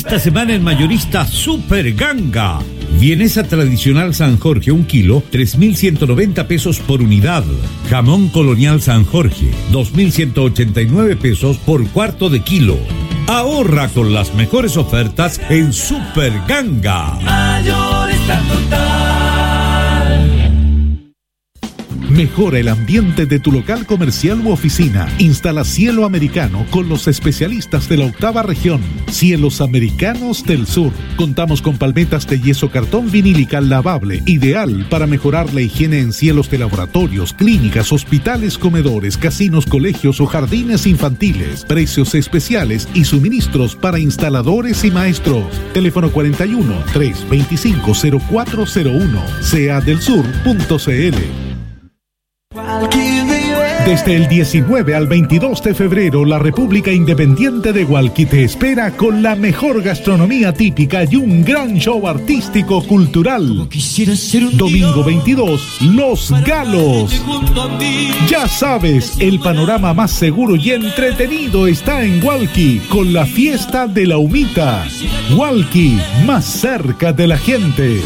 Esta semana en mayorista Super Ganga. Vienesa tradicional San Jorge 1 kilo, 3,190 pesos por unidad. Jamón colonial San Jorge, 2,189 pesos por cuarto de kilo. Ahorra con las mejores ofertas en Super Ganga. Mayorista total. Mejora el ambiente de tu local comercial u oficina. Instala cielo americano con los especialistas de la 8ª región. Cielos Americanos del Sur. Contamos con palmetas de yeso cartón vinílica lavable, ideal para mejorar la higiene en cielos de laboratorios, clínicas, hospitales, comedores, casinos, colegios o jardines infantiles. Precios especiales y suministros para instaladores y maestros. Teléfono 41 325 0401. seadelsur.cl. Desde el 19 al 22 de febrero, la República Independiente de Hualqui te espera con la mejor gastronomía típica y un gran show artístico cultural. Domingo 22, Los Galos. Ya sabes, el panorama más seguro y entretenido está en Hualqui con la fiesta de la humita. Hualqui, más cerca de la gente.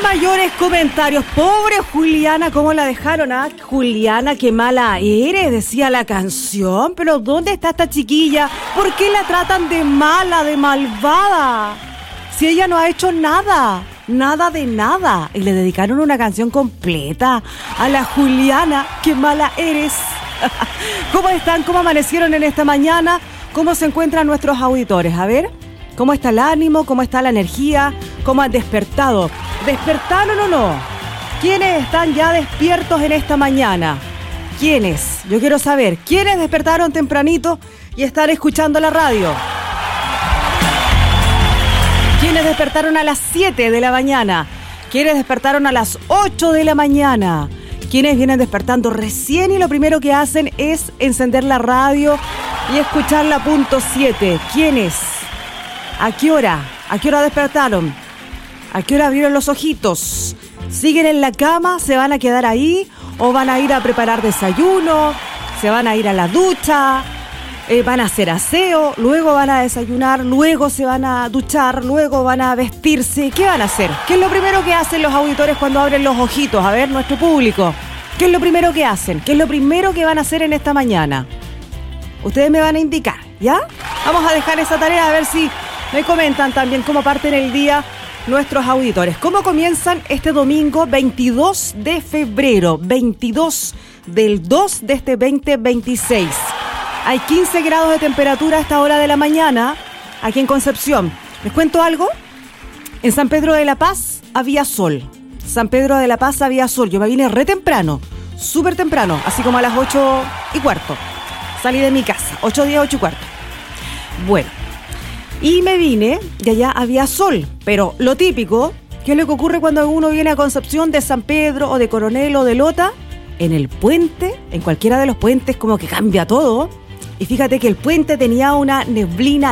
mayores comentarios. Pobre Juliana, ¿cómo la dejaron? Juliana, qué mala eres, decía la canción. Pero ¿dónde está esta chiquilla? ¿Por qué la tratan de mala, de malvada? Si ella no ha hecho nada, nada de nada. Y le dedicaron una canción completa a la Juliana, qué mala eres. ¿Cómo están? ¿Cómo amanecieron en esta mañana? ¿Cómo se encuentran nuestros auditores? A ver, ¿cómo está el ánimo? ¿Cómo está la energía? ¿Cómo han despertado? ¿Despertaron o no? ¿Quiénes están ya despiertos en esta mañana? ¿Quiénes? Yo quiero saber, ¿quiénes despertaron tempranito y están escuchando la radio? ¿Quiénes despertaron a las 7 de la mañana? ¿Quiénes despertaron a las 8 de la mañana? ¿Quiénes vienen despertando recién y lo primero que hacen es encender la radio y escuchar la punto 7? ¿Quiénes? ¿A qué hora? ¿A qué hora despertaron? ¿A qué hora abrieron los ojitos? ¿Siguen en la cama? ¿Se van a quedar ahí? ¿O van a ir a preparar desayuno? ¿Se van a ir a la ducha? ¿Van a hacer aseo? ¿Luego van a desayunar? ¿Luego se van a duchar? ¿Luego van a vestirse? ¿Qué van a hacer? ¿Qué es lo primero que hacen los auditores cuando abren los ojitos? A ver, nuestro público. ¿Qué es lo primero que hacen? ¿Qué es lo primero que van a hacer en esta mañana? Ustedes me van a indicar, ¿ya? Vamos a dejar esa tarea a ver si me comentan también cómo parten el día nuestros auditores. ¿Cómo comienzan este domingo 22 de febrero? 22 del 2 de este 2026. Hay 15 grados de temperatura a esta hora de la mañana aquí en Concepción. ¿Les cuento algo? En San Pedro de la Paz había sol. San Pedro de la Paz había sol. Yo me vine re temprano, súper temprano, así como a las 8:15. Salí de mi casa, 8:10, 8:15. Bueno. Y me vine y allá había sol, pero lo típico, ¿qué es lo que ocurre cuando uno viene a Concepción de San Pedro o de Coronel o de Lota? En el puente, en cualquiera de los puentes como que cambia todo. Y fíjate que el puente tenía una neblina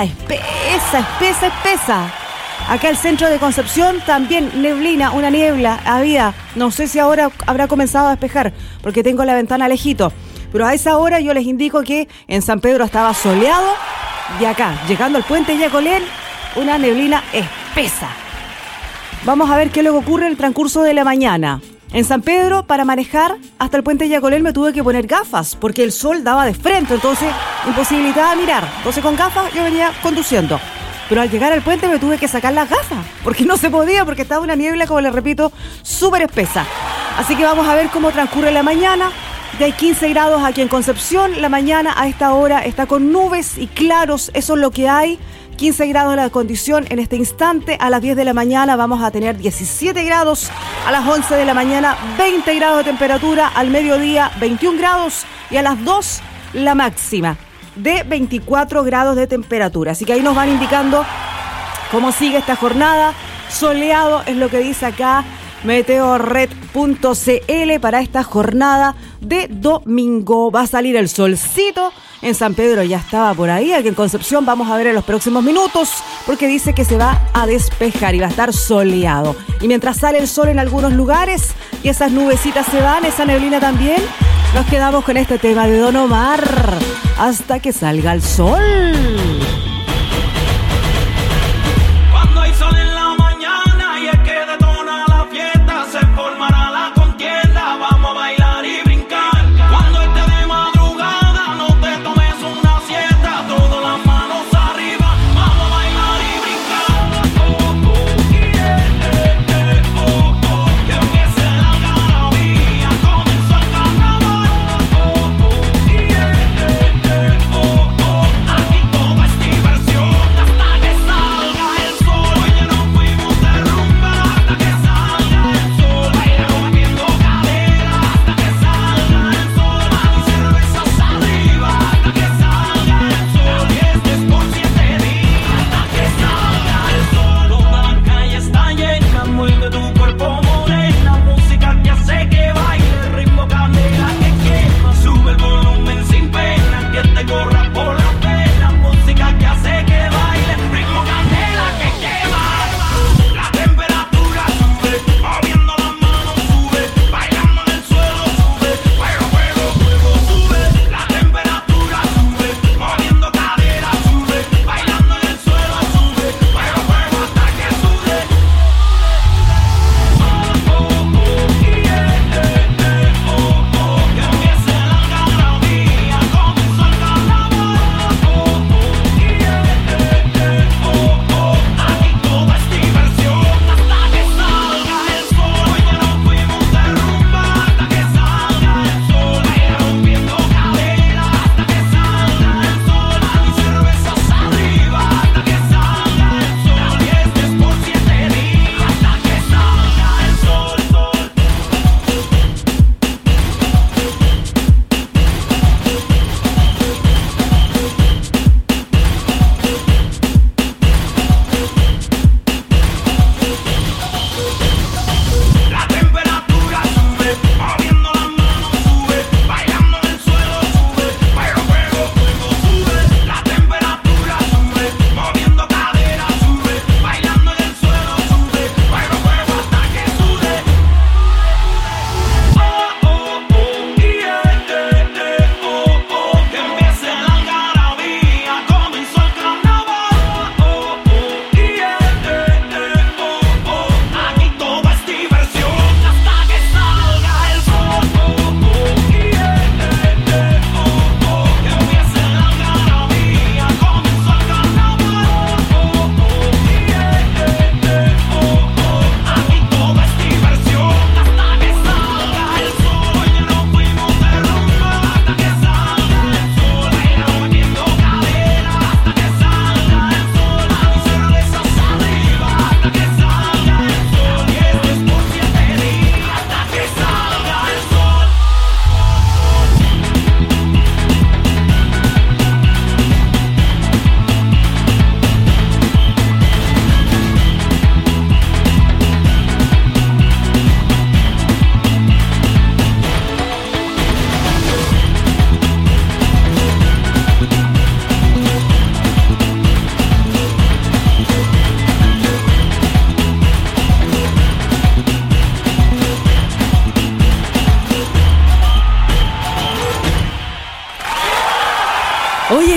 espesa. Acá el centro de Concepción también neblina, una niebla había. No sé si ahora habrá comenzado a despejar porque tengo la ventana lejito. Pero a esa hora yo les indico que en San Pedro estaba soleado. Y acá, llegando al puente Yacolén, una neblina espesa. Vamos a ver qué es lo que ocurre en el transcurso de la mañana. En San Pedro, para manejar hasta el puente Yacolén me tuve que poner gafas, porque el sol daba de frente, entonces imposibilitaba mirar. Entonces con gafas yo venía conduciendo. Pero al llegar al puente me tuve que sacar las gafas, porque no se podía, porque estaba una niebla, como les repito, súper espesa. Así que vamos a ver cómo transcurre la mañana. Ya hay 15 grados aquí en Concepción. La mañana a esta hora está con nubes y claros. Eso es lo que hay. 15 grados la condición en este instante. A las 10 de la mañana vamos a tener 17 grados. A las 11 de la mañana 20 grados de temperatura. Al mediodía 21 grados. Y a las 2 la máxima de 24 grados de temperatura. Así que ahí nos van indicando cómo sigue esta jornada. Soleado es lo que dice acá meteorred.cl para esta jornada de domingo. Va a salir el solcito. En San Pedro ya estaba por ahí. Aquí en Concepción vamos a ver en los próximos minutos, porque dice que se va a despejar y va a estar soleado. Y mientras sale el sol en algunos lugares y esas nubecitas se van, esa neblina también, nos quedamos con este tema de Don Omar, Hasta que salga el sol. Cuando hay sol en la mañana y es que detona la fiesta, se formará la contienda, vamos a bailar y brincar. Cuando esté de madrugada, no te tomes una siesta, todas las manos arriba, vamos a bailar y brincar. Que empiece la algarabía, comenzó el carnaval. Aquí todo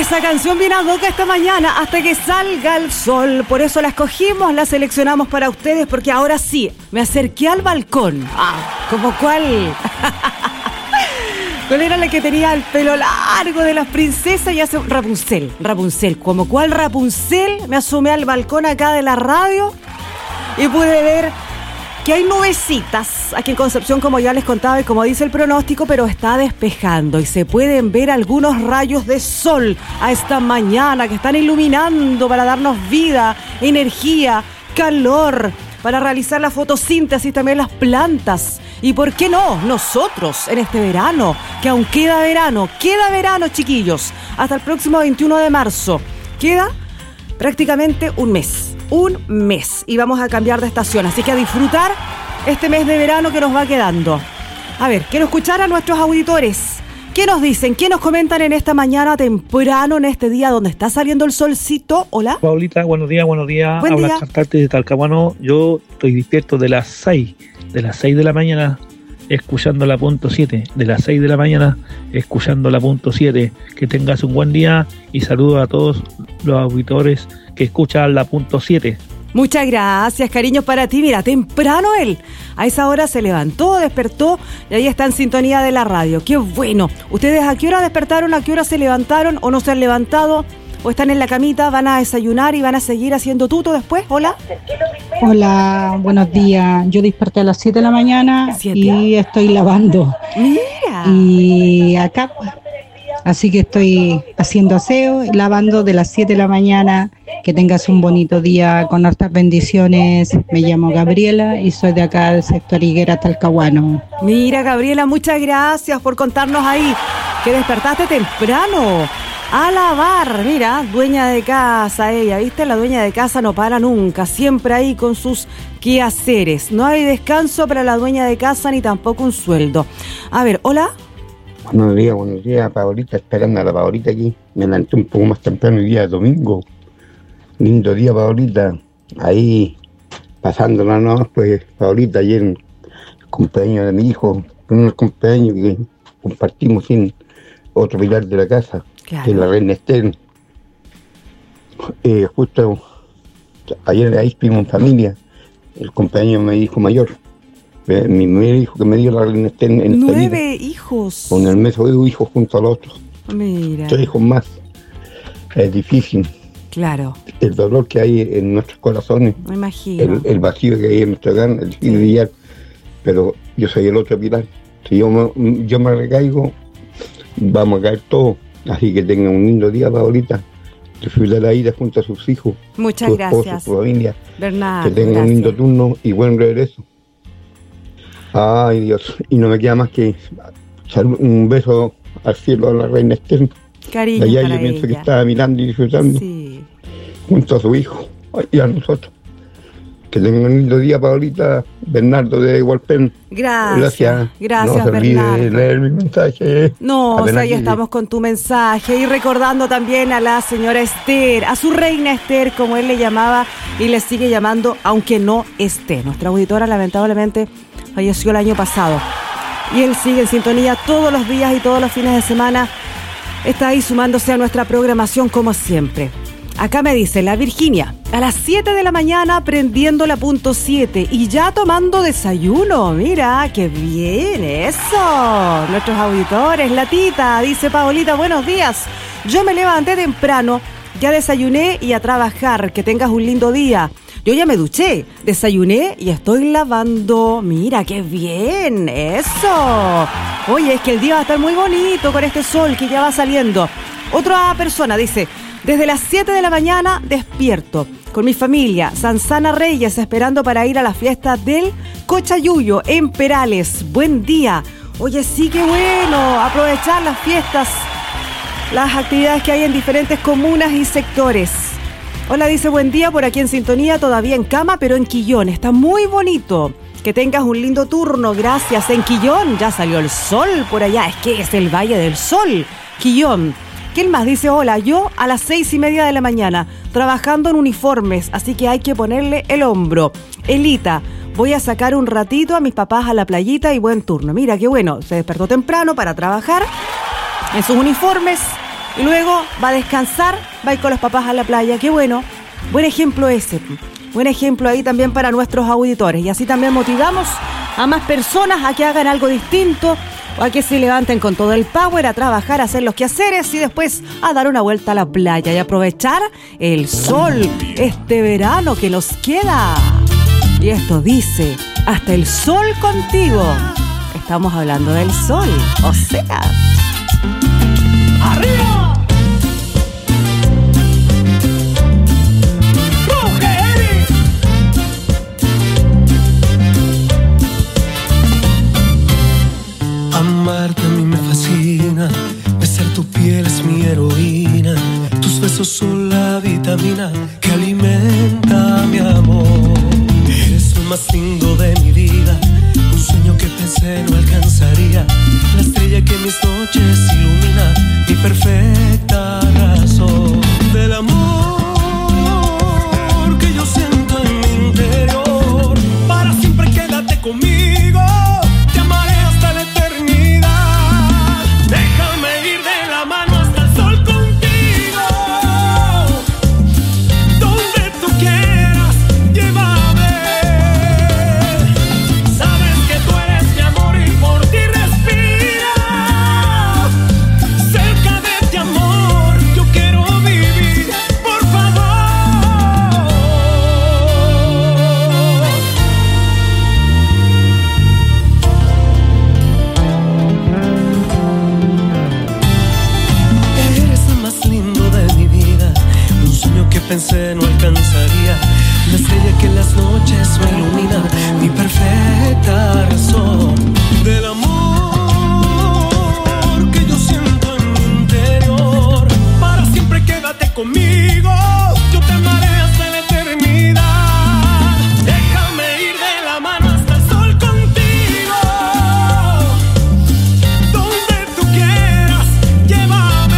Esa canción viene a boca esta mañana, Hasta que salga el sol. Por eso la escogimos, la seleccionamos para ustedes, porque ahora sí, me acerqué al balcón. ¿Como cuál? ¿Cuál era la que tenía el pelo largo de las princesas? Y hace Rapunzel. ¿Como cuál Rapunzel? Me asomé al balcón acá de la radio y pude ver que hay nubecitas aquí en Concepción, como ya les contaba y como dice el pronóstico, pero está despejando y se pueden ver algunos rayos de sol a esta mañana que están iluminando para darnos vida, energía, calor, para realizar la fotosíntesis, también las plantas. Y por qué no, nosotros en este verano, que aún queda verano, chiquillos, hasta el próximo 21 de marzo. Queda prácticamente un mes, y vamos a cambiar de estación, así que a disfrutar este mes de verano que nos va quedando. A ver, quiero escuchar a nuestros auditores. ¿Qué nos dicen? ¿Qué nos comentan en esta mañana temprano, en este día donde está saliendo el solcito? Hola. Paulita, buenos días. Buen Habla día. Cantante de Talcahuano. Yo estoy despierto de las 6 de la mañana, escuchando la punto 7. De las 6 de la mañana, escuchando la punto 7. Que tengas un buen día y saludos a todos los auditores que escuchan la punto 7. Muchas gracias, cariño, para ti. Mira, temprano él a esa hora se levantó, despertó y ahí está en sintonía de la radio. ¡Qué bueno! ¿Ustedes a qué hora despertaron? ¿A qué hora se levantaron o no se han levantado? ¿O están en la camita? ¿Van a desayunar y van a seguir haciendo tuto después? ¿Hola? Hola, buenos días. Yo desperté a las 7 de la mañana y estoy lavando. Mira. Y acá, así que estoy haciendo aseo, lavando de las 7 de la mañana. Que tengas un bonito día con hartas bendiciones. Me llamo Gabriela y soy de acá del sector Higuera, Talcahuano. Mira, Gabriela, muchas gracias por contarnos ahí que despertaste temprano a lavar. Mira, dueña de casa ella, ¿viste? La dueña de casa no para nunca, siempre ahí con sus quehaceres. No hay descanso para la dueña de casa ni tampoco un sueldo. A ver, ¿hola? Buenos días, Paulita, esperando a la Paulita aquí. Me levanté un poco más temprano el día domingo. Lindo día, Paulita. Ahí, pasándola, ¿no? Pues, Paulita, ayer el cumpleaños de mi hijo, un cumpleaños que compartimos en otro pilar de la casa, Claro. que es la Reina Esther. Justo ayer ahí estuvimos en familia, el cumpleaños de mi hijo mayor. Mi primer hijo que me dio la Reina Esther en esta 9 vida. hijos. Con el mes de hijos junto a los otros. Mira. 3 hijos más. Es difícil. Claro, El dolor que hay en nuestros corazones, me imagino. el vacío que hay en nuestra carne, el difícil de brillar. Pero yo soy el otro pilar. Si yo me recaigo, vamos a caer todos. Así que tengan un lindo día, Paulita. Disfruta la vida junto a sus hijos, Muchas su esposo, gracias, su familia. Bernardo. Que tengan un lindo turno y buen regreso. Ay, Dios. Y no me queda más que un beso al cielo a la Reina Esther. Cariño Allá para yo pienso que ella. estaba mirando y disfrutando Sí. junto a su hijo y a nosotros. Que tengan un lindo día, Paulita. Bernardo de Hualpén. Gracias, No se olvide Bernardo. de leer mi mensaje. No, o sea, Apenas ahí llegue. estamos con tu mensaje y recordando también a la señora Esther, a su reina Esther, como él le llamaba y le sigue llamando, aunque no esté. Nuestra auditora lamentablemente falleció el año pasado y él sigue en sintonía todos los días y todos los fines de semana. Está ahí sumándose a nuestra programación como siempre. Acá me dice la Virginia, a las 7 de la mañana prendiendo la punto 7 y ya tomando desayuno. Mira, qué bien eso. Nuestros auditores, la Tita, dice Paolita, buenos días. Yo me levanté temprano, ya desayuné y a trabajar. Que tengas un lindo día. Yo ya me duché, desayuné y estoy lavando. Mira, qué bien, eso. Oye, es que el día va a estar muy bonito con este sol que ya va saliendo. Otra persona dice, desde las 7 de la mañana despierto con mi familia, Sansana Reyes, esperando para ir a la fiesta del Cochayuyo en Perales. Buen día. Oye, sí, qué bueno, aprovechar las fiestas, las actividades que hay en diferentes comunas y sectores. Hola, dice buen día, por aquí en sintonía, todavía en cama, pero en Quillón. Está muy bonito. Que tengas un lindo turno, gracias. En Quillón ya salió el sol por allá. Es que es el Valle del Sol, Quillón. ¿Quién más? Dice, hola, yo a las 6:30 de la mañana, trabajando en uniformes, así que hay que ponerle el hombro. Elita, voy a sacar un ratito a mis papás a la playita y buen turno. Mira, qué bueno, se despertó temprano para trabajar en sus uniformes y luego va a descansar, va a ir con los papás a la playa. Qué bueno, buen ejemplo ese. Buen ejemplo ahí también para nuestros auditores. Y así también motivamos a más personas a que hagan algo distinto o a que se levanten con todo el power a trabajar, a hacer los quehaceres y después a dar una vuelta a la playa y aprovechar el sol este verano que nos queda. Y esto dice, hasta el sol contigo. Estamos hablando del sol, o sea... ¡Arriba! Amarte a mí me fascina, besar tu piel es mi heroína, tus besos son la vitamina que alimenta mi amor. Eres lo más lindo de mi vida, un sueño que pensé no alcanzaría, la estrella que mis noches ilumina, mi perfecta razón. Del amor que yo siento en mi interior, para siempre quédate conmigo. Pensé no alcanzaría, la estrella que en las noches me ilumina, mi perfecta razón. Del amor que yo siento en mi interior, para siempre quédate conmigo, yo te amaré hasta la eternidad. Déjame ir de la mano hasta el sol contigo, donde tú quieras, llévame.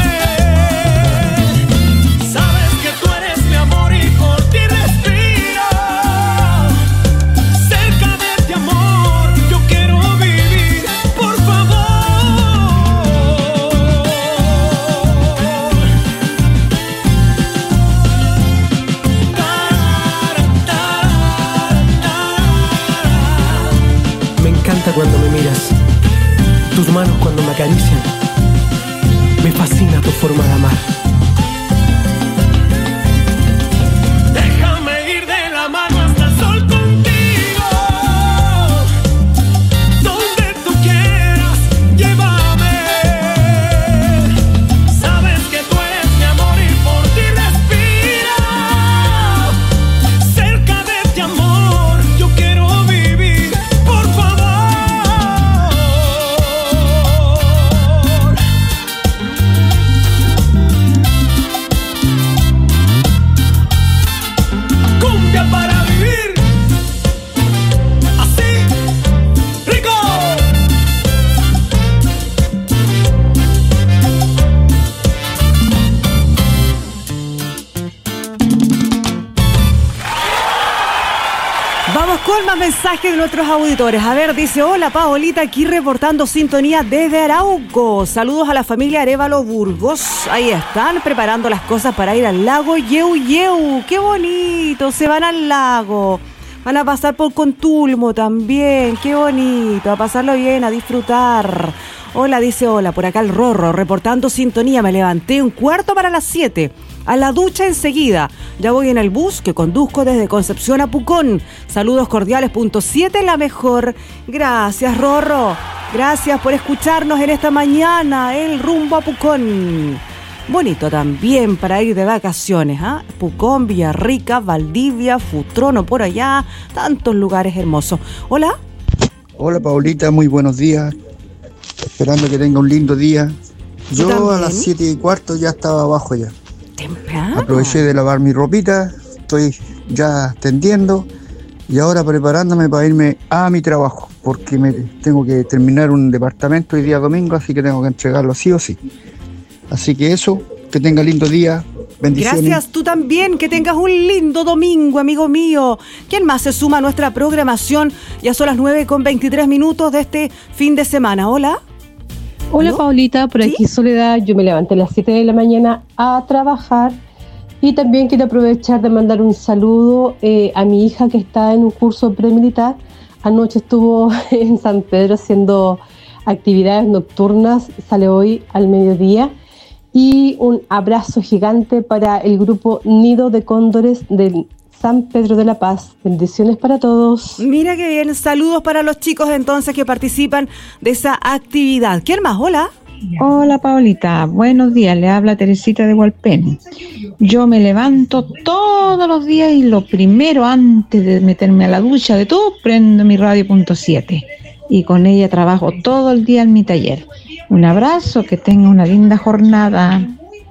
Cuando me miras, tus manos cuando me acarician, me fascina tu forma de amar. Déjame ir de la mano hasta el sol contigo, donde tú quieras, llévame. Sabes que tú eres mi amor y por ti respiro. Cerca de este amor yo quiero vivir, por favor. Para vivir así, rico. Vamos con más mensajes de nuestros auditores. A ver, dice, hola Paolita, aquí reportando sintonía desde Arauco. Saludos a la familia Arévalo Burgos. Ahí están preparando las cosas para ir al lago Yeu Yeu. ¡Qué bonito! Se van al lago. Van a pasar por Contulmo también. ¡Qué bonito! A pasarlo bien, a disfrutar. Hola, dice, hola, por acá el Rorro, reportando sintonía. Me levanté 6:45. A la ducha enseguida. Ya voy en el bus que conduzco desde Concepción a Pucón. Saludos cordiales, punto 7, la mejor. Gracias, Rorro. Gracias por escucharnos en esta mañana. El rumbo a Pucón. Bonito también para ir de vacaciones, ¿ah? Pucón, Villarrica, Valdivia, Futrono, por allá. Tantos lugares hermosos. Hola. Hola, Paulita, muy buenos días. Esperando que tenga un lindo día. Yo también. A las 7:15 ya estaba abajo ya. Temprano. Aproveché de lavar mi ropita, estoy ya tendiendo y ahora preparándome para irme a mi trabajo, porque tengo que terminar un departamento hoy día domingo, así que tengo que entregarlo sí o sí. Así que eso, que tenga lindo día, bendiciones. Gracias, tú también, que tengas un lindo domingo, amigo mío. ¿Quién más se suma a nuestra programación? Ya son las 9:23 de este fin de semana. Hola. Hola, ¿Aló? Paulita, por aquí Soledad. Yo me levanté a las 7 de la mañana a trabajar y también quiero aprovechar de mandar un saludo a mi hija que está en un curso premilitar. Anoche estuvo en San Pedro haciendo actividades nocturnas, sale hoy al mediodía. Y un abrazo gigante para el grupo Nido de Cóndores del San Pedro de la Paz. Bendiciones para todos. Mira qué bien, saludos para los chicos entonces que participan de esa actividad. ¿Quién más? Hola. Hola Paulita, buenos días, le habla Teresita de Hualpén. Yo me levanto todos los días y lo primero antes de meterme a la ducha de todo, prendo mi radio.7 y con ella trabajo todo el día en mi taller. Un abrazo, que tenga una linda jornada.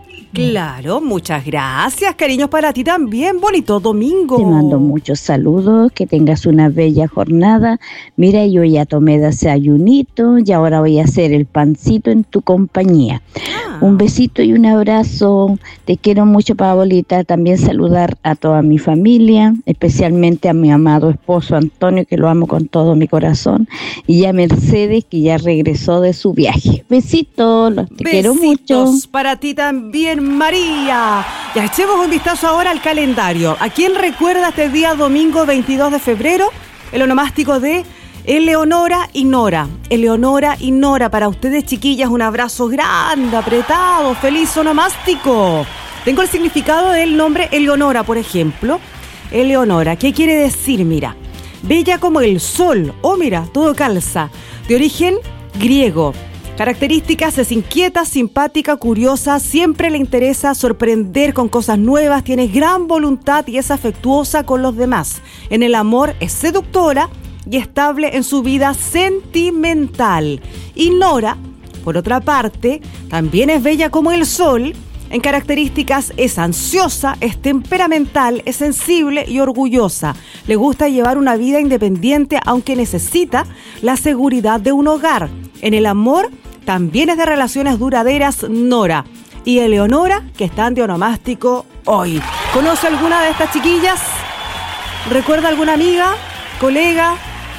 Claro, muchas gracias, cariños para ti también, bonito domingo. Te mando muchos saludos, que tengas una bella jornada. Mira, yo ya tomé desayunito y ahora voy a hacer el pancito en tu compañía. Un besito y un abrazo, te quiero mucho, Paolita. También saludar a toda mi familia, especialmente a mi amado esposo Antonio, que lo amo con todo mi corazón, y a Mercedes, que ya regresó de su viaje. Besitos, te quiero mucho. Para ti también, María. Ya echemos un vistazo ahora al calendario. ¿A quién recuerda este día domingo 22 de febrero? El onomástico de Eleonora y Nora. Eleonora y Nora, para ustedes, chiquillas, un abrazo grande, apretado, feliz onomástico. Tengo el significado del nombre Eleonora, por ejemplo. Eleonora, ¿qué quiere decir? Mira, bella como el sol. Oh, mira, todo calza. De origen griego. Características: es inquieta, simpática, curiosa, siempre le interesa sorprender con cosas nuevas, tiene gran voluntad y es afectuosa con los demás. En el amor es seductora y estable en su vida sentimental. Y Nora, por otra parte, también es bella como el sol. En características es ansiosa, es temperamental, es sensible y orgullosa. Le gusta llevar una vida independiente, aunque necesita la seguridad de un hogar. En el amor también es de relaciones duraderas Nora. Y Eleonora, que están de onomástico hoy. ¿Conoce alguna de estas chiquillas? ¿Recuerda alguna amiga, colega,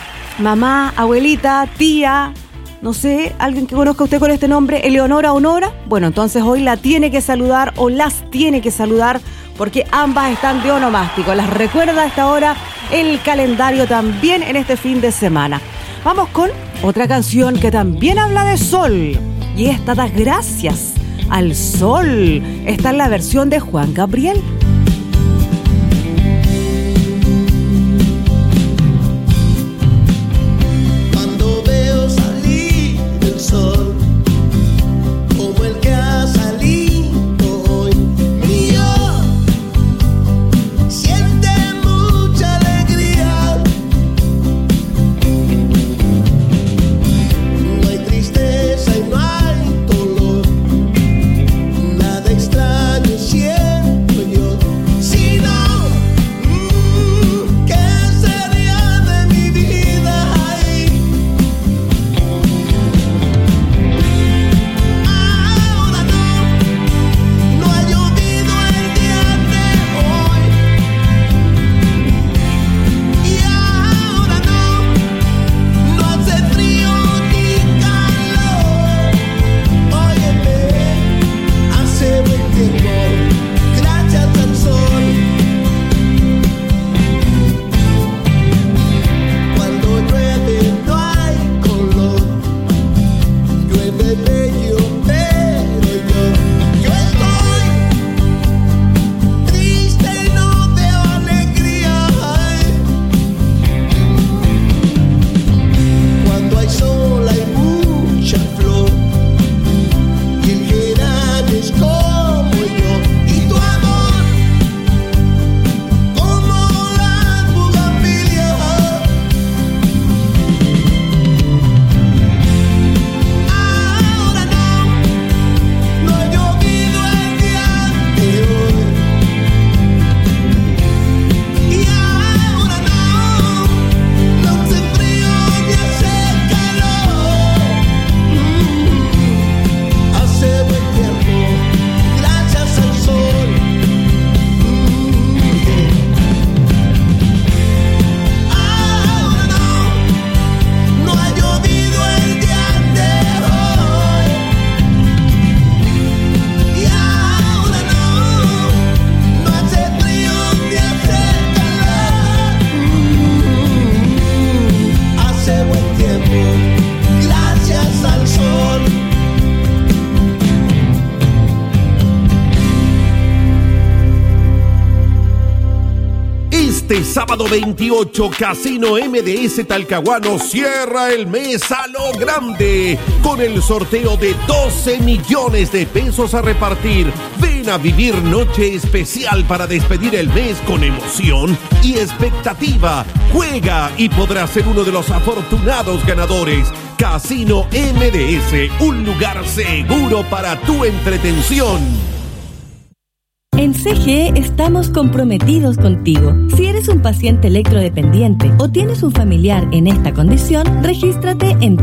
mamá, abuelita, tía? No sé, alguien que conozca usted con este nombre, Eleonora o Nora. Bueno, entonces hoy la tiene que saludar o las tiene que saludar, porque ambas están de onomástico. Las recuerda a esta hora el calendario también en este fin de semana. Vamos con otra canción que también habla de sol. Y esta da gracias al sol. Esta es la versión de Juan Gabriel. Cuando veo salir el sol, como el que ha salido hoy, mío, siente mucha alegría. No hay tristeza y no hay dolor, nada extraño siento yo. sábado 28, Casino MDS Talcahuano cierra el mes a lo grande con el sorteo de 12 millones de pesos a repartir. Ven a vivir noche especial para despedir el mes con emoción y expectativa. Juega y podrás ser uno de los afortunados ganadores. Casino MDS, un lugar seguro para tu entretención. En CGE estamos comprometidos contigo. Si eres un paciente electrodependiente o tienes un familiar en esta condición, regístrate en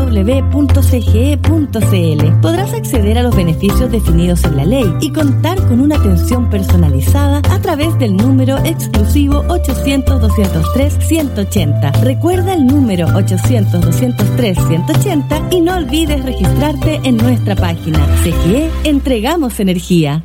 www.cge.cl. Podrás acceder a los beneficios definidos en la ley y contar con una atención personalizada a través del número exclusivo 800-203-180. Recuerda el número 800-203-180 y no olvides registrarte en nuestra página. CGE, entregamos energía.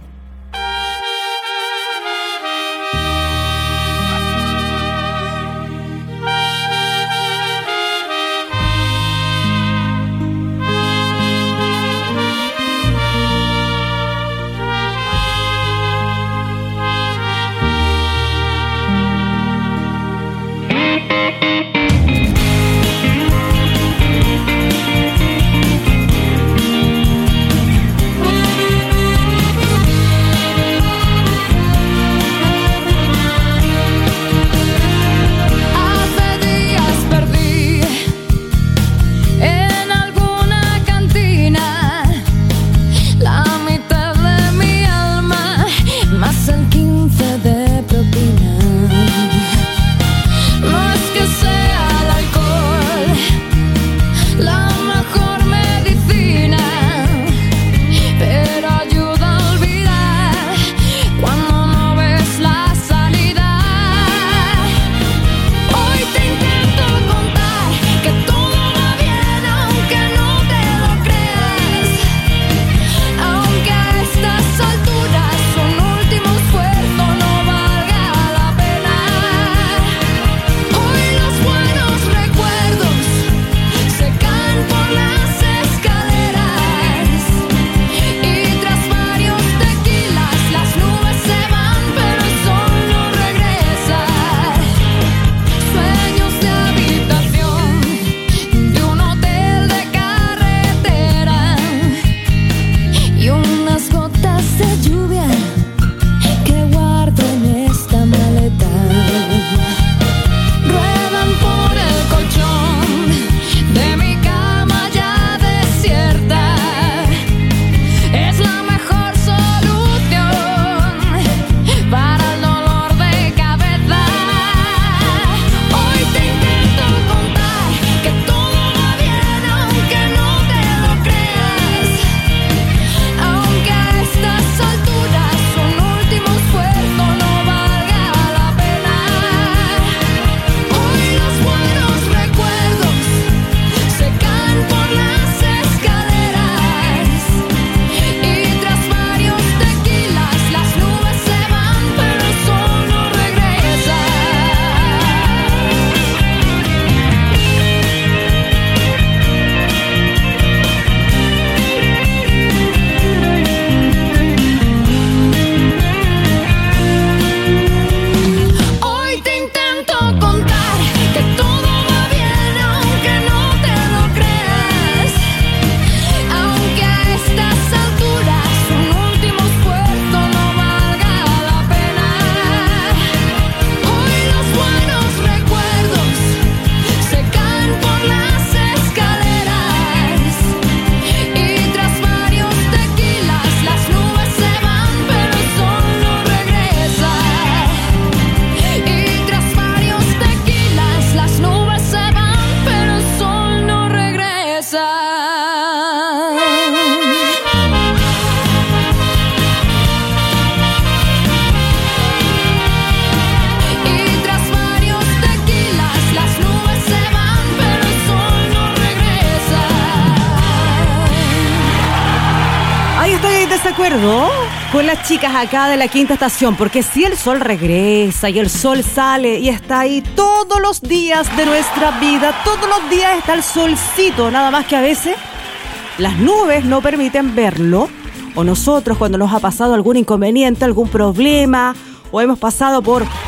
acuerdo con las chicas acá de la Quinta Estación, porque si el sol regresa y el sol sale y está ahí todos los días de nuestra vida, todos los días está el solcito, nada más que a veces las nubes no permiten verlo, o nosotros cuando nos ha pasado algún inconveniente, algún problema, o hemos pasado por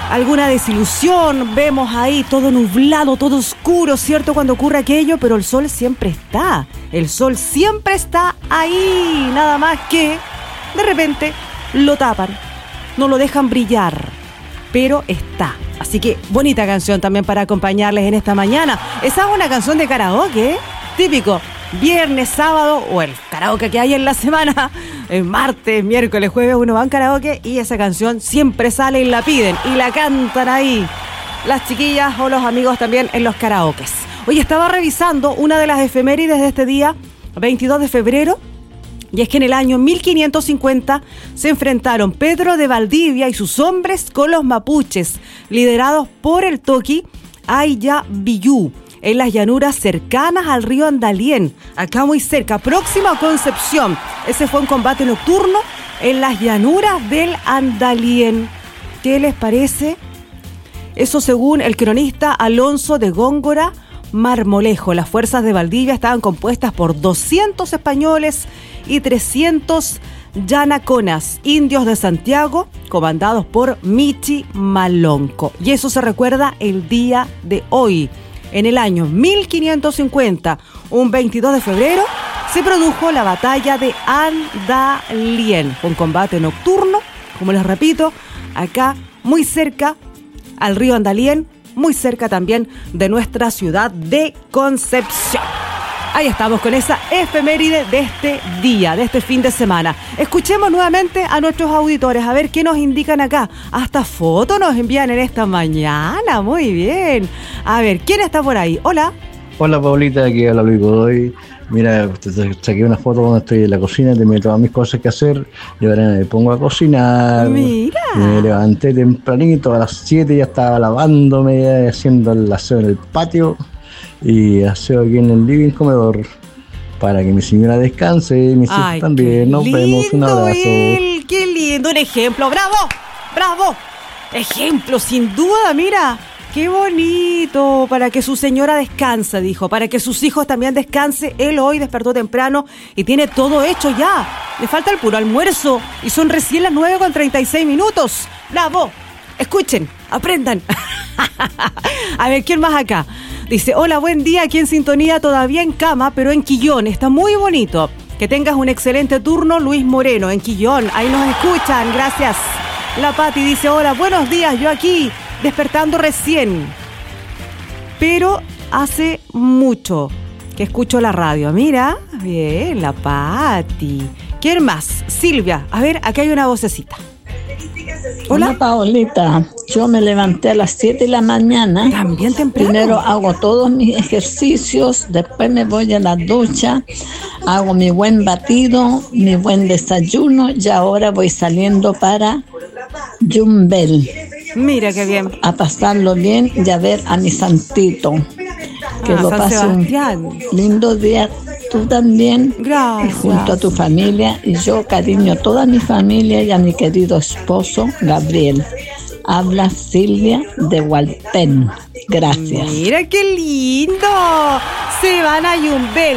alguna desilusión, vemos ahí todo nublado, todo oscuro, ¿cierto? Cuando ocurre aquello, pero el sol siempre está ahí, nada más que de repente lo tapan, no lo dejan brillar, pero está. Así que bonita canción también para acompañarles en esta mañana. Esa es una canción de karaoke, típico, viernes, sábado o el karaoke que hay en la semana, el martes, miércoles, jueves uno va a un karaoke y esa canción siempre sale y la piden y la cantan ahí las chiquillas o los amigos también en los karaokes. Hoy estaba revisando una de las efemérides de este día, 22 de febrero, y es que en el año 1550 se enfrentaron Pedro de Valdivia y sus hombres con los mapuches, liderados por el toqui Ayavillú, en las llanuras cercanas al río Andalién, acá muy cerca, próximo a Concepción. Ese fue un combate nocturno en las llanuras del Andalién. ¿Qué les parece? Eso según el cronista Alonso de Góngora Marmolejo. Las fuerzas de Valdivia estaban compuestas por 200 españoles y 300 yanaconas, indios de Santiago, comandados por Michi Malonco. Y eso se recuerda el día de hoy. En el año 1550, un 22 de febrero, se produjo la batalla de Andalién, un combate nocturno, como les repito, acá muy cerca al río Andalién, muy cerca también de nuestra ciudad de Concepción. Ahí estamos con esa efeméride de este día, de este fin de semana. Escuchemos nuevamente a nuestros auditores, a ver qué nos indican acá. Hasta fotos nos envían en esta mañana, muy bien. A ver, ¿quién está por ahí? Hola. Hola Paulita, aquí habla Luis Godoy. Mira, te saqué una foto donde estoy en la cocina, terminé todas mis cosas que hacer y ahora me pongo a cocinar. Mira. Me levanté tempranito, a las 7 ya estaba lavándome, haciendo el aseo en el patio y aseo aquí en el living comedor para que mi señora descanse y mis hijos también. Nos vemos, un abrazo. ¡Qué lindo! Un ejemplo, ¡bravo! ¡Bravo! Ejemplo, sin duda, mira. ¡Qué bonito! Para que su señora descanse, dijo. Para que sus hijos también descansen. Él hoy despertó temprano y tiene todo hecho ya. Le falta el puro almuerzo. Y son recién las 9:36. ¡Bravo! Escuchen, aprendan. A ver, ¿quién más acá? Dice, hola, buen día. Aquí en sintonía, todavía en cama, pero en Quillón. Está muy bonito. Que tengas un excelente turno, Luis Moreno, en Quillón. Ahí nos escuchan. Gracias. La Pati dice, hola, buenos días. Yo aquí despertando recién, pero hace mucho que escucho la radio. Mira, bien, la Pati. ¿Quién más? Silvia, a ver, acá hay una vocecita. Hola Paolita, yo me levanté a las 7 de la mañana. También temprano. Primero hago todos mis ejercicios, después me voy a la ducha, hago mi buen batido, mi buen desayuno y ahora voy saliendo para Yumbel. Mira qué bien. A pasarlo bien y a ver a mi santito. Que lo pase un lindo día. Tú también. Gracias. Junto a tu familia. Y yo cariño a toda mi familia y a mi querido esposo Gabriel. Habla Silvia de Hualpén. Gracias. Mira qué lindo. Se van a Yumbel.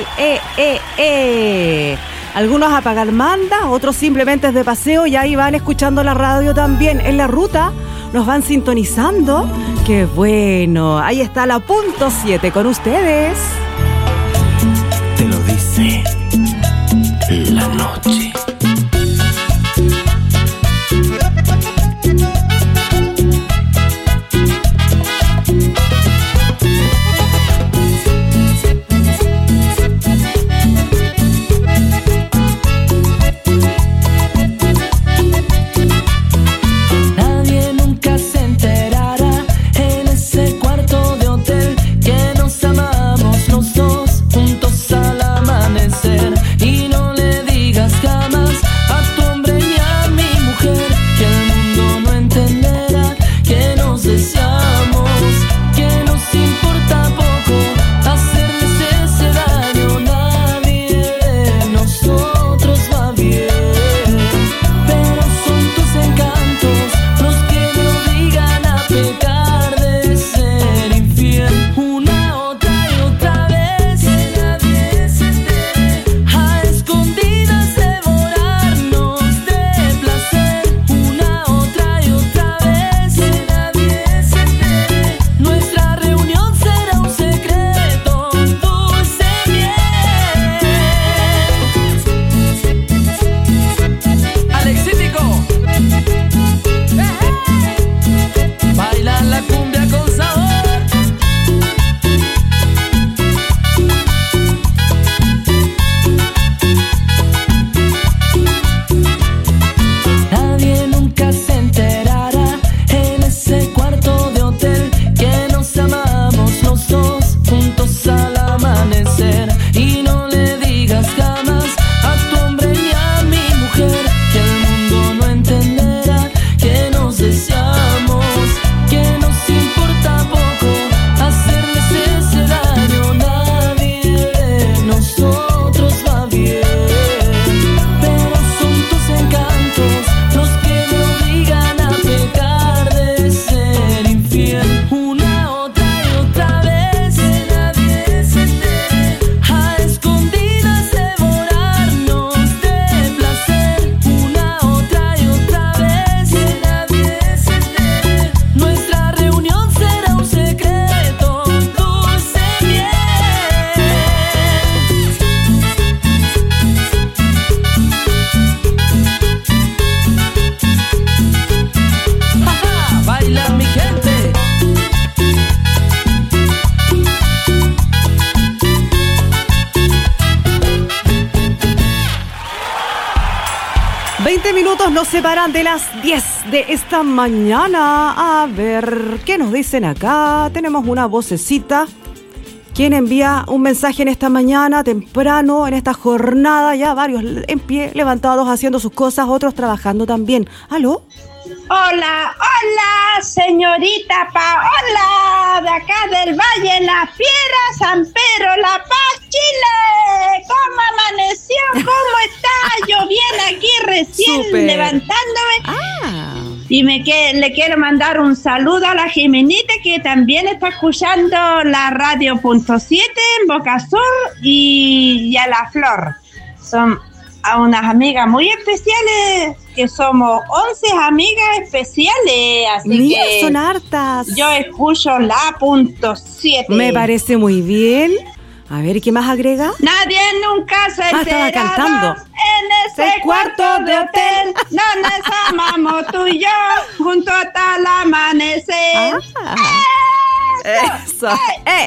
Algunos a pagar manda, otros simplemente es de paseo y ahí van escuchando la radio también. En la ruta nos van sintonizando. ¡Qué bueno! Ahí está la punto 7 con ustedes. Te lo dice la noche. Juntos al amanecer. 7 minutos nos separan de las 10 de esta mañana. A ver, ¿qué nos dicen acá? Tenemos una vocecita. ¿Quién envía un mensaje en esta mañana, temprano, en esta jornada? Ya varios en pie, levantados, haciendo sus cosas, otros trabajando también. ¿Aló? Hola, hola, señorita Paola, de acá del Valle La Fiera, San Pedro, La Paz, Chile. ¿Cómo amaneció? ¿Cómo está? Yo bien aquí recién levantándome. Y le quiero mandar un saludo a la Jimenita, que también está escuchando la radio .7 en Boca Sur, y a la Flor. Son a unas amigas muy especiales, que somos 11 amigas especiales, así mira, que son hartas. Yo escucho la .7. Me parece muy bien. A ver, ¿qué más agrega? Nadie nunca se estaba cantando. En ese cuarto de hotel donde amamos tú y yo, junto hasta el amanecer. Eso.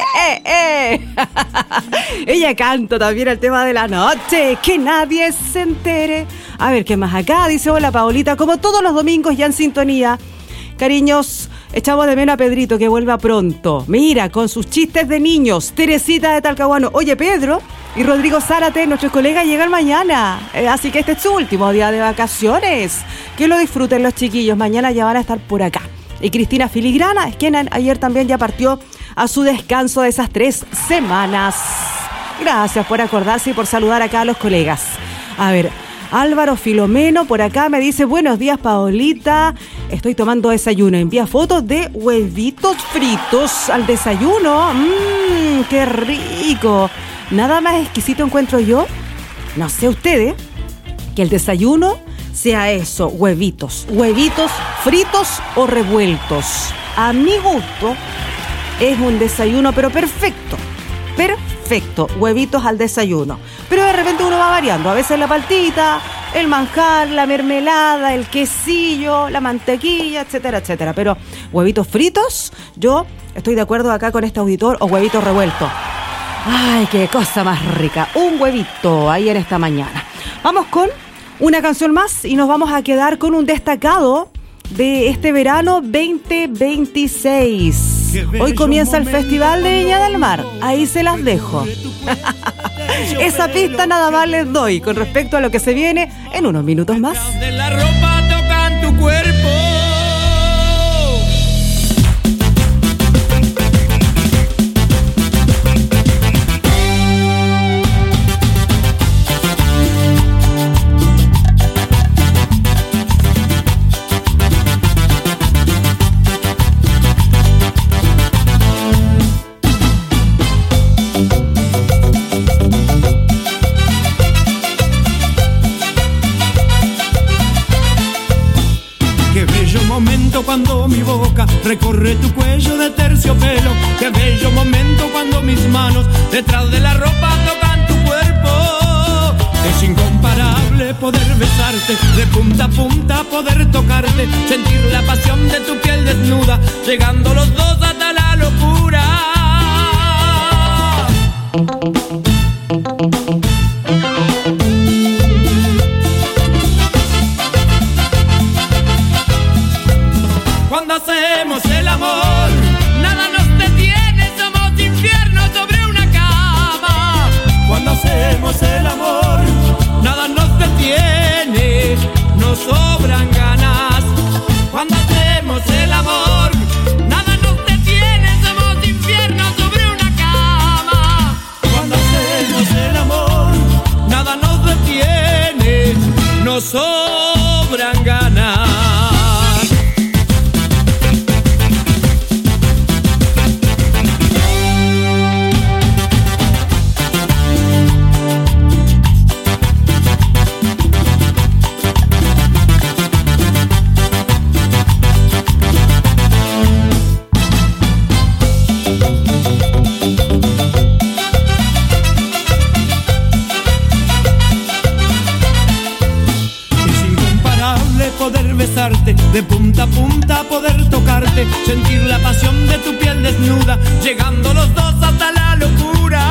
Ella canta también el tema de la noche, que nadie se entere. A ver, ¿qué más acá? Dice, hola Paolita, como todos los domingos ya en sintonía. Cariños, echamos de menos a Pedrito, que vuelva pronto. Mira, con sus chistes de niños. Teresita de Talcahuano. Oye, Pedro y Rodrigo Zárate, nuestros colegas, llegan mañana. Así que este es su último día de vacaciones. Que lo disfruten los chiquillos. Mañana ya van a estar por acá. Y Cristina Filigrana, es quien ayer también ya partió a su descanso de esas 3 semanas. Gracias por acordarse y por saludar acá a los colegas. A ver, Álvaro Filomeno por acá me dice, buenos días Paolita, estoy tomando desayuno. Envía fotos de huevitos fritos al desayuno. ¡Qué rico! Nada más exquisito encuentro yo, no sé ustedes, que el desayuno sea eso, huevitos fritos o revueltos. A mi gusto es un desayuno pero perfecto, huevitos al desayuno. Pero de repente uno va variando, a veces la paltita, el manjar, la mermelada, el quesillo, la mantequilla, etcétera, etcétera. Pero huevitos fritos, yo estoy de acuerdo acá con este auditor, o huevitos revueltos. Ay, qué cosa más rica, un huevito ahí en esta mañana. Vamos con una canción más y nos vamos a quedar con un destacado de este verano 2026. Hoy comienza el Festival de Viña del Mar. Ahí se las dejo. Esa pista nada más les doy con respecto a lo que se viene en unos minutos más. De la ropa tocan tu cuerpo. Cuando mi boca recorre tu cuello de terciopelo, qué bello momento cuando mis manos detrás de la ropa tocan tu cuerpo. Es incomparable poder besarte de punta a punta, poder tocarte, sentir la pasión de tu piel desnuda, llegando los dos hasta la locura. Cuando hacemos el amor, nada nos detiene, somos infierno sobre una cama. Cuando hacemos el amor, nada nos detiene, nos sobran ganas. Cuando hacemos el amor, nada nos detiene, somos infierno sobre una cama. Cuando hacemos el amor, nada nos detiene, nos sobran ganas. De punta a punta poder tocarte, sentir la pasión de tu piel desnuda, llegando los dos hasta la locura.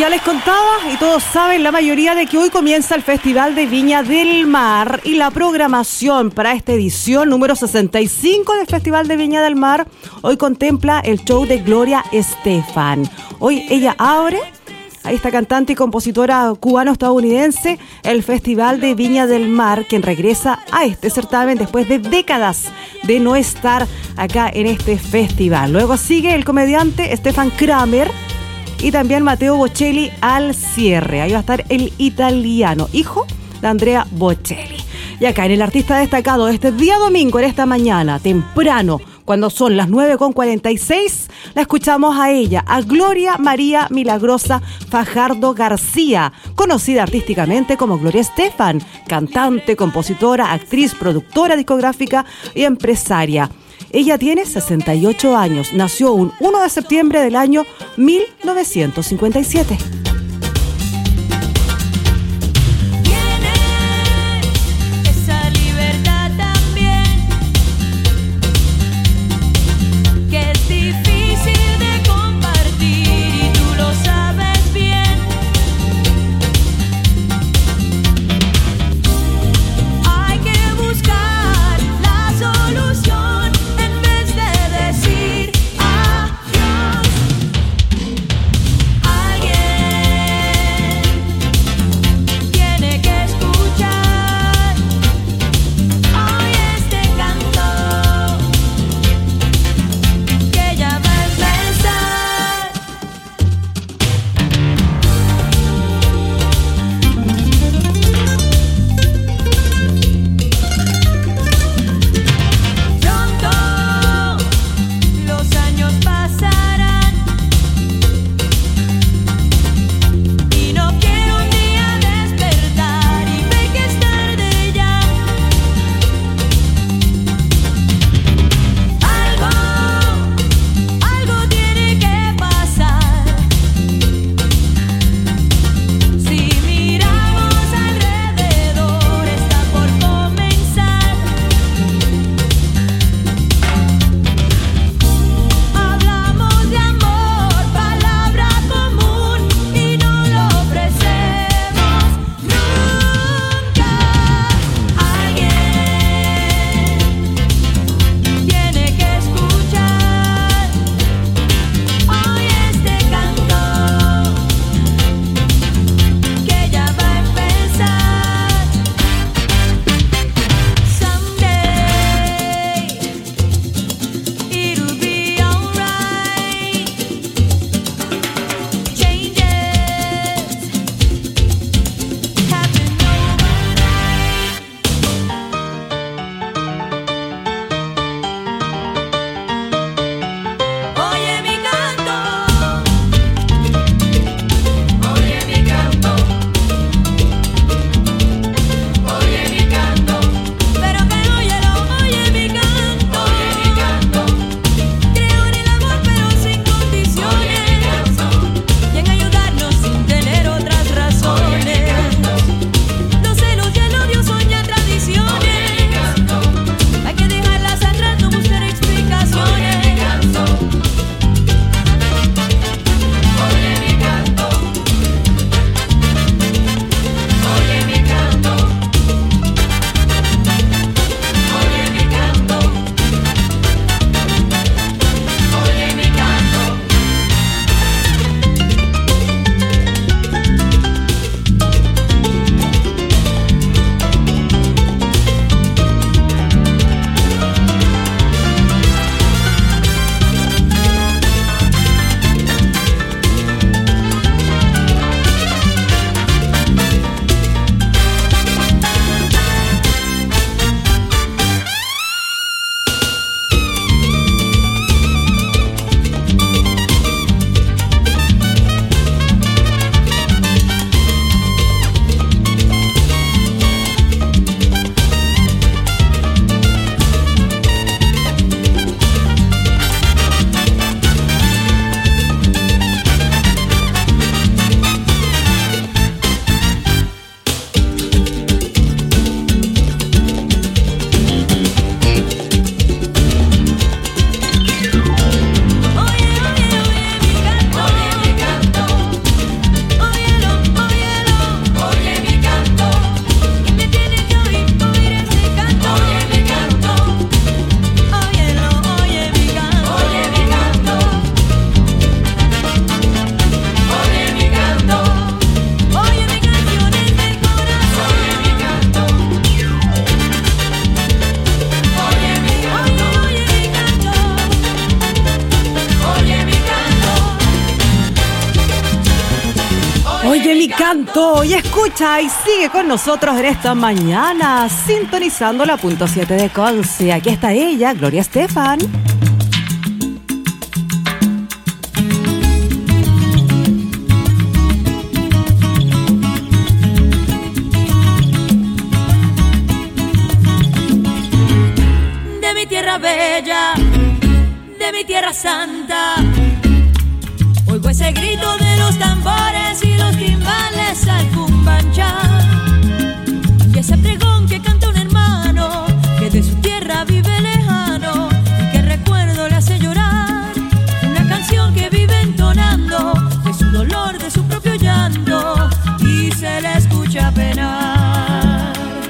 ya les contaba y todos saben, la mayoría, de que hoy comienza el Festival de Viña del Mar y la programación para esta edición número 65 del Festival de Viña del Mar hoy contempla el show de Gloria Estefan. Hoy ella abre, a esta cantante y compositora cubano-estadounidense, el Festival de Viña del Mar, quien regresa a este certamen después de décadas de no estar acá en este festival. Luego sigue el comediante Stefan Kramer y también Matteo Bocelli al cierre. Ahí va a estar el italiano, hijo de Andrea Bocelli. Y acá en el artista destacado este día domingo, en esta mañana, temprano, cuando son las 9:46, la escuchamos a ella, a Gloria María Milagrosa Fajardo García, conocida artísticamente como Gloria Estefan, cantante, compositora, actriz, productora discográfica y empresaria. Ella tiene 68 años, nació un 1 de septiembre del año 1957. Alguien encantó y escucha y sigue con nosotros en esta mañana, sintonizando la punto 7 de Conce. Aquí está ella, Gloria Estefan. De mi tierra bella, de mi tierra santa, oigo ese grito de los tambores y los timbales al cumbancha, y ese pregón que canta un hermano que de su tierra vive lejano y que recuerdo le hace llorar, una canción que vive entonando de su dolor, de su propio llanto, y se le escucha penar.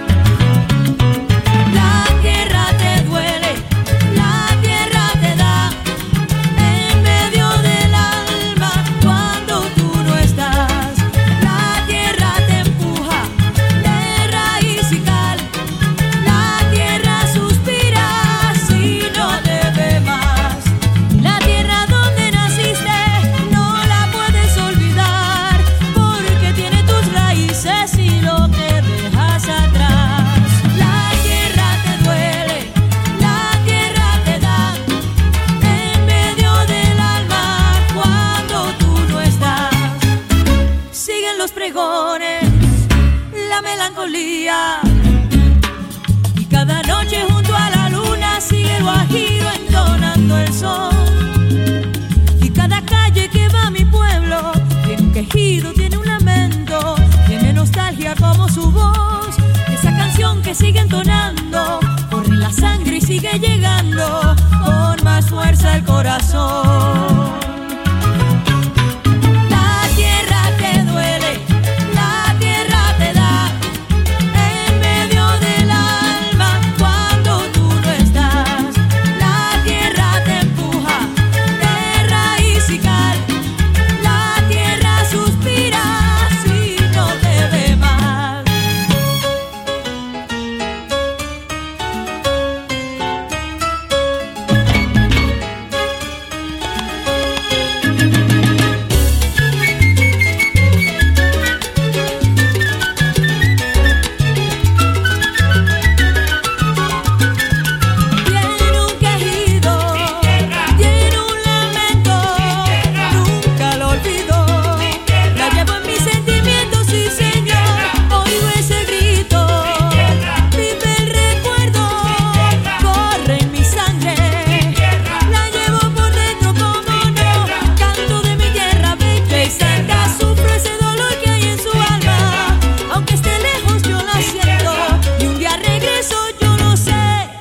La tierra te duele, la tierra te da en medio del alma cuando tú no estás. La tierra te empuja de raíz y cal, la tierra suspira si no te ve más. La tierra donde naciste no la puedes olvidar, porque tiene tus raíces y lo que dejas atrás. La tierra te duele, la tierra te da en medio del alma cuando tú no estás. Siguen los pregones, la melancolía, y cada noche junto a la luna sigue el guajiro entonando el son. Y cada calle que va a mi pueblo tiene un quejido, tiene un lamento, tiene nostalgia como su voz. Esa canción que sigue entonando corre en la sangre y sigue llegando con más fuerza al corazón. La tierra te duele, la tierra te da en medio del alma cuando tú no estás. La tierra te empuja de raíz y cal, la tierra suspira si no te ve más. Tiene un quejido, tiene un lamento, nunca lo olvido. La llevo en mis sentimientos, sí señor, oigo ese grito, vive el recuerdo, corre en mi sangre, la llevo por dentro como no, canto de mi tierra bella y santa, sufro ese dolor que hay en su alma, aunque esté lejos yo la siento, y un día regreso yo lo sé.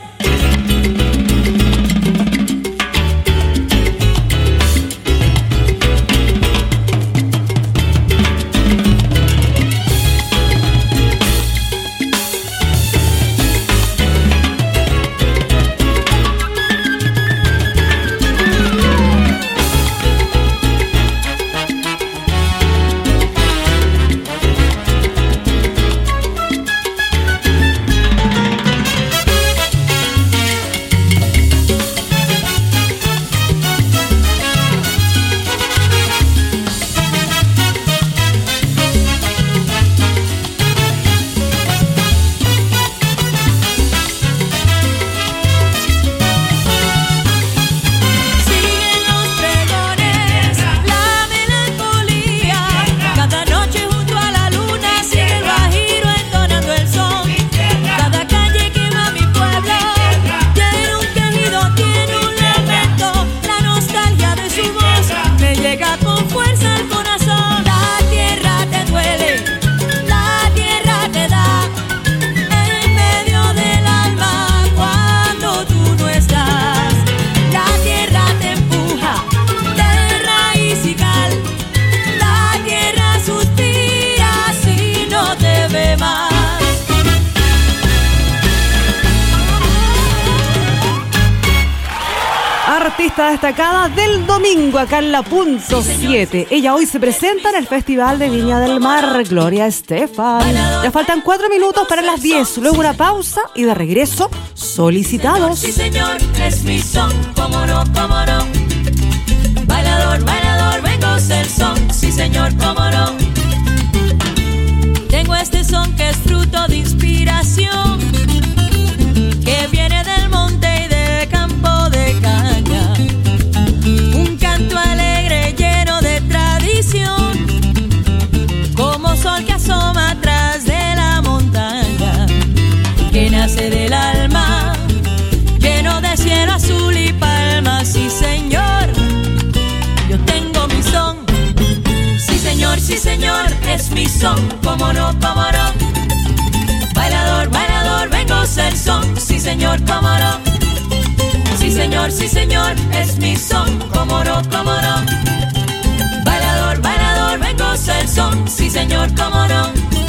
Siguen los pregones, la melancolía, cada noche junto a la luna sigue el guajiro entonando el son. Cada calle que va a mi pueblo tiene un quejido, tiene un lamento, la nostalgia de su voz me llega con fuerza al corazón. La tierra te duele, la tierra te da en medio del alma cuando tú no estás. La tierra te empuja de raíz y cal, la tierra suspira si no te ve más. Artista destacada del domingo acá en la punto 7. Ella hoy se presenta en el Festival de Viña del Mar, Gloria Estefan. Ya faltan 4 minutos para las 10, luego una pausa y de regreso, solicitados. Sí señor, es mi son, cómo no, cómo no. Bailador, bailador, vengo a ser son, sí señor, cómo no. es mi son, cómo no, cómo no. Bailador, bailador, vengo a ser son, sí señor, cómo no. Sí señor, es mi son, cómo no, cómo no. Bailador, bailador, vengo a ser son, sí señor, cómo no.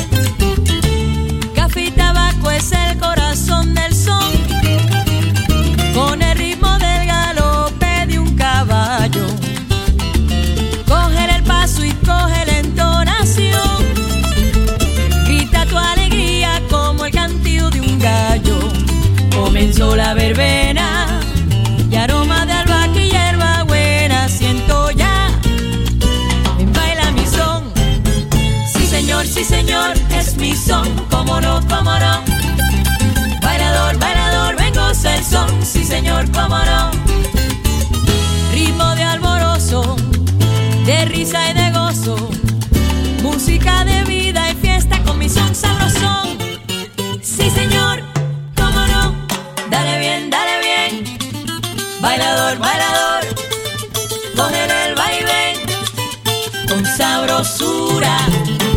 Café y tabaco es el corazón del son, con el ritmo del galope de un caballo. Coge el paso y coge la entonación, grita tu alegría como el cantillo de un gallo. Comenzó la verbena y aroma de albahaca y hierba buena siento ya. Ven, baila mi son. Sí señor, es mi son, cómo no, cómo no. Bailador, bailador, vengo a ser son, sí señor, cómo no. Ritmo de alborozo, de risa y de gozo, música de vida y fiesta con mi son sabrosón. Sí señor, cómo no, dale bien, bailador, bailador, cógele el vaivén con sabrosura.